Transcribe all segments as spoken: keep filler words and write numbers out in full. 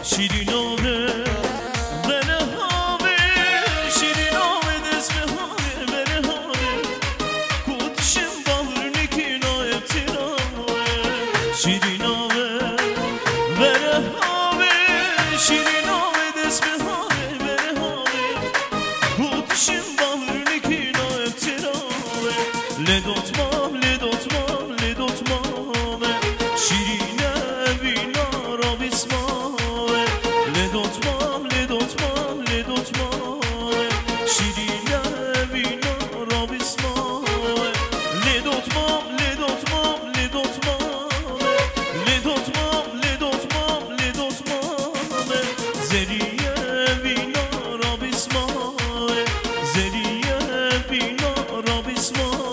شیرین آوه بره هاوه شیرین آوه دست به هاوه بره هاوه کودشم باور نکین آه ابتراوه شیرین آوه بره هاوه شیرین آوه دست به هاوه بره هاوه کودشم باور نکین آه ابتراوه لدوتمام لدوتمام لدوتمام شیرینه بینا را بیسمامه لدوتمام لدوتمام لدوتمام شیرینه بینا را بیسمامه لدوتمام لدوتمام لدوتمام لدوتمام لدوتمام لدوتمام زریه بینا را بیسمامه زریه بینا را بیسمامه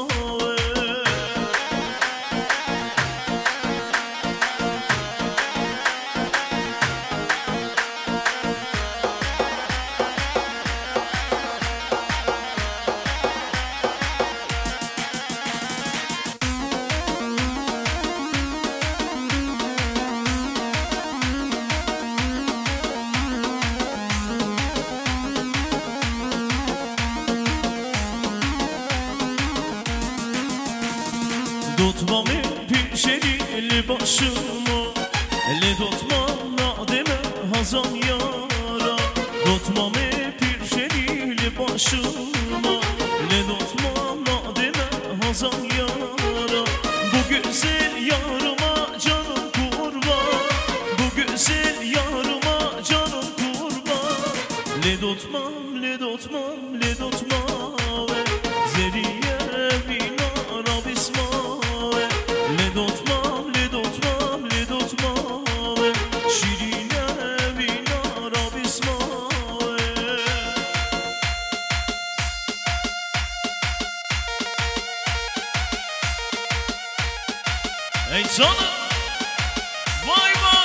Tutmam pişerili başıma ele tutmam nademe hazan yara Tutmam pişerili başıma ele tutmam nademe hazan yara Bu güzel yarıma canım kurban Bu güzel yarıma canım kurban Le tutmam le tutmam le tutmam Zeriye binara bismam لدوتمام لدوتمام لدوتمام شیرینه بینا را بیسمام ای جانم وای وای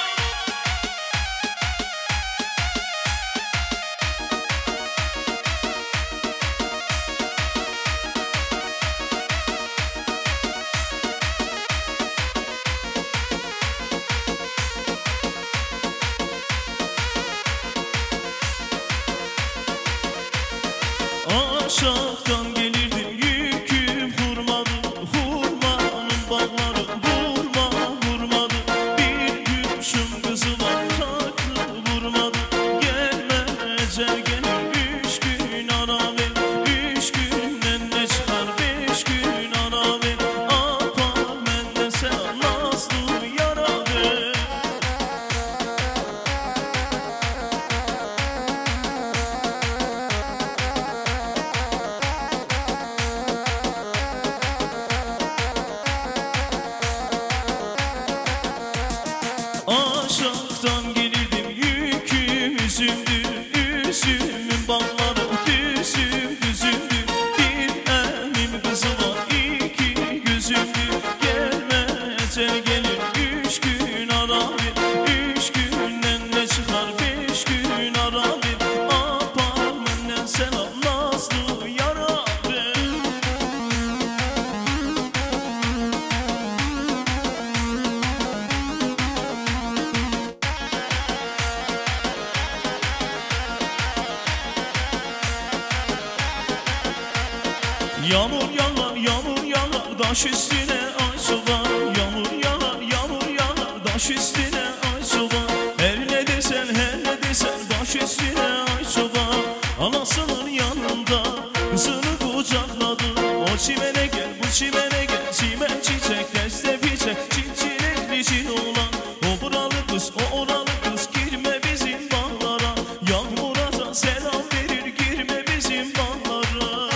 Aşağıdan gelirdim yüküm hurmadı Hurmanın bağları vurma vurmadı Bir gülüşüm kızıma tatlı vurmadı Gelmece gelir üç gün ana ver Üç günden ne çıkar beş gün ana ver Apar mende sen nazlı yara ver Aşağıdan gelirdim yüküm üzümdü Üzümün bağları düzüm düzümdü Bir emim kızı var iki gözümdü Gelmece gelir üç gün ara bir Üç günden ne çıkar beş gün ara bir Apar menden selam nazlı yara ver Yağmur yağar, yağmur yağar, daş üstüne ay çoban Yağmur yağar, yağmur yağar, daş üstüne ay çoban Her ne desen, her ne desen, baş üstüne ay çoban Anasının yanında kızını kucakladı O çimene gel, bu çimene gel, çimen çiçek, deste biçek Çiçilekli çil olan, o buralı kız, o oralı kız Girme bizim bağlara, yağmura da selam verir Girme bizim bağlara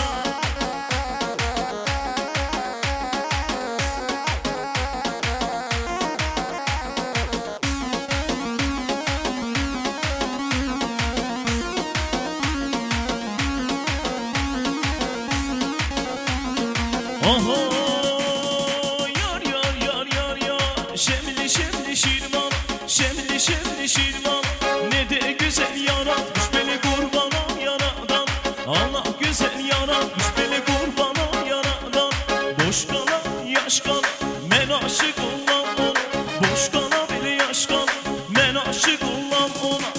Oho yar yar yar yar yar Şemli şemli şirvan Şemli şemli şirvan Ne de güzel yaratmış beni kurbana yaradan Allah güzel yaratmış beni kurbana yaradan Boş kalan yaş kalan men aşık olan ona Boş kalan bile yaş kalan men aşık olan ona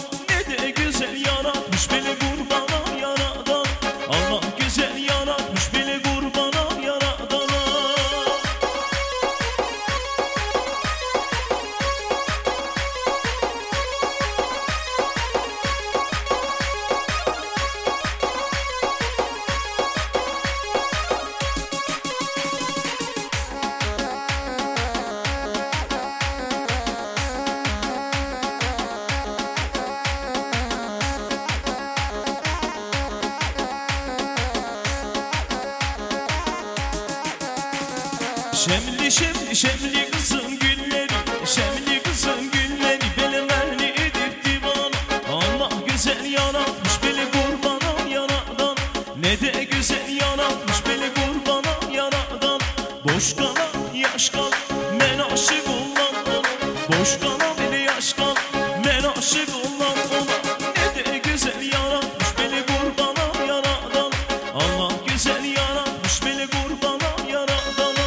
Şemli şemli şemli kızın gülleri, şemli kızın gülleri beni beni edip divana. Allah güzel yaratmış beni kurbana yaradan, ne de güzel yaratmış beni kurbana yaradan. Boş kalan yaş kalan men aşık olan ona, boş kalan beni yaş kalan men aşık olan ona. Ne de güzel yaratmış beni kurbana yaradan, Allah güzel yaratmış beni kurbana yaradan.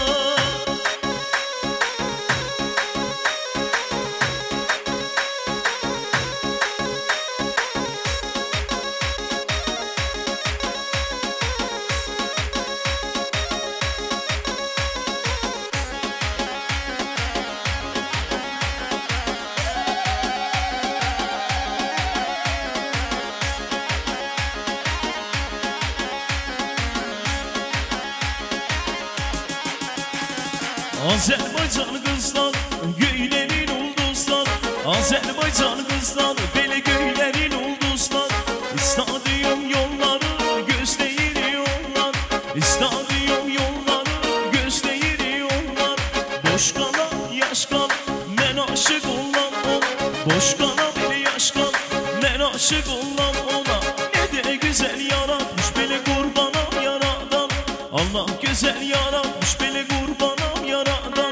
Azerbaycan kızlar, göylerin ulduzlar. Azerbaycan kızlar, böyle göylerin ulduzlar. İstadium yolları gözleyir yollar, İstadium yolları gözleyir yollar. Boş kalan yaş kalan men aşık olan ona, boş kalan beni yaş kalan men aşık olan ona. Ne de güzel yaratmış beni kurbana yaradan, Allah güzel yaratmış beni kurbana yaradan.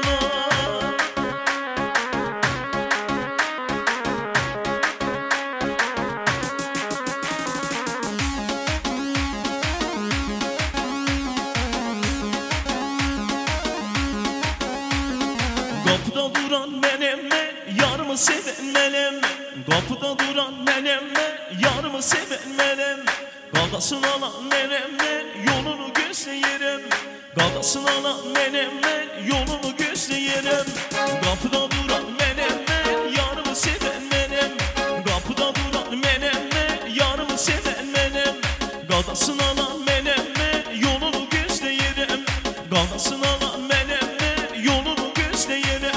Kapıda duran menemme, yarımı seven menemme. Kapıda duran menemme, yarımı seven menemme. Gadasını alan menemme, yolunu gözleyerim. Gadasını alan menemme, yolunu gözleyerim. Kapıda duran menemme, yarımı seven menemme. Kapıda duran menemme, yarımı seven menemme. Gadasını alan menemme, yolunu gözleyerim. Gadasını alan menemme, yolunu gözleyerim.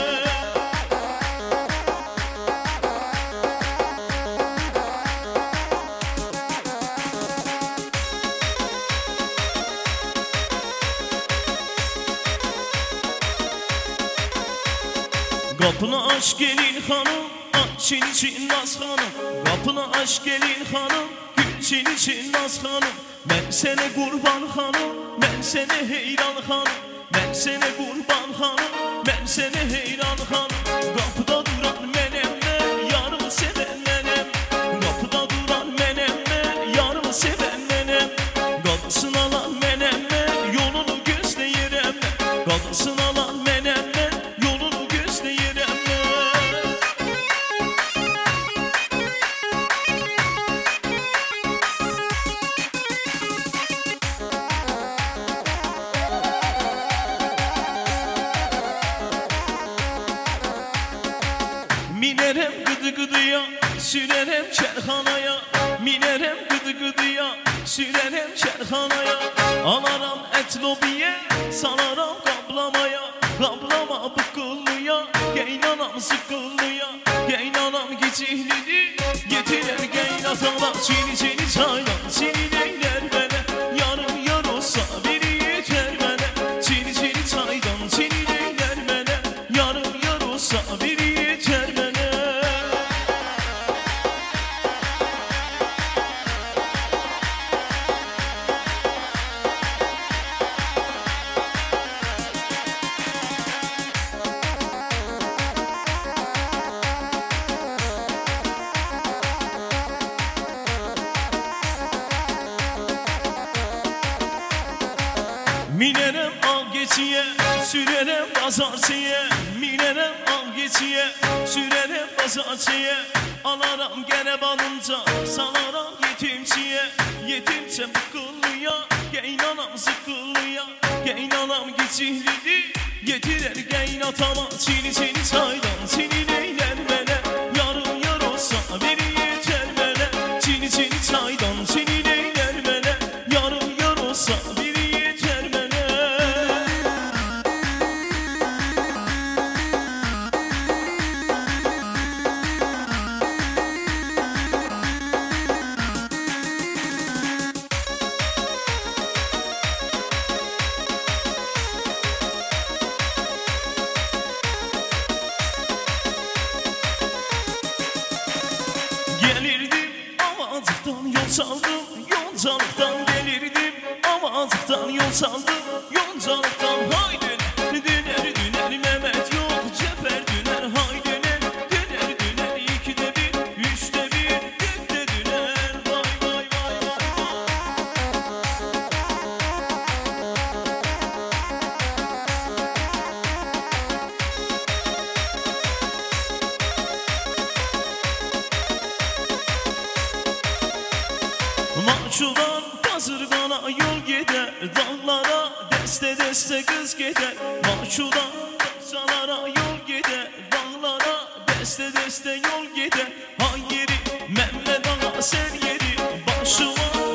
Kapına aşk gelin hanım, açın için naz hanım. Kapına aşk gelin hanım, gülçin için naz hanım. Ben sene kurban hanım, ben sene heyran hanım. Ben sene kurban hanım, ben sene heyran hanım. Kapıda duran menemme, yarımı seven menem. Kapıda duran menemme, yarımı seven menem. Gadasını alan menemme, yolunu gözleyerim. Gadasını alan menemme, yolunu gözleyerim. Minerem gıdı gıdıya, sürerem kerhanaya. Minerem gıdı gıdıya, sürerem kerhanaya. Alaram et lobiye, salaram kaplamaya. Kaplama bıkıllıya, geynanam sıkıllıya. Geynanam geçihlidi, getirer geynatana. Çini çini çaylan, çini neyler bana. Yarım yar olsa biri yeter bana. Çini çini çaydan, çini neyler bana. Yarım yar olsa biri yeter bana. Minerem al geçiye, sürerem pazarcıya. Minerem al geçiye, sürerem pazarcıya. Alaram gene balınca, salaram yetimçiye. Yetimçe bıkıllıya, geynanam sıkıllıya. Geynanam geçihlidi, getirer geynatama. Çini çini çaydan, çini neyler bana. Yarım yar olsa biri yeter bana. Çini çini çaydan, çini neyler bana. Yarım yar olsa biri yeter bana. çaldım, yolcalıktan gelirdim. Avazlıktan yol çaldım, yolcalıktan. Hay döner, döner, döner Mehmet yok ceper döner. Hay döner, döner, döner ikide bir, üçte bir, dörtte döner. Vay vay vay vay Maçudan Kazırgana yol gider, dağlara deste deste kız gider. Maçudan Kazılara yol gider, dağlara deste deste yol gider. Ha yeri Mehmet Ağa sen yeri, başıma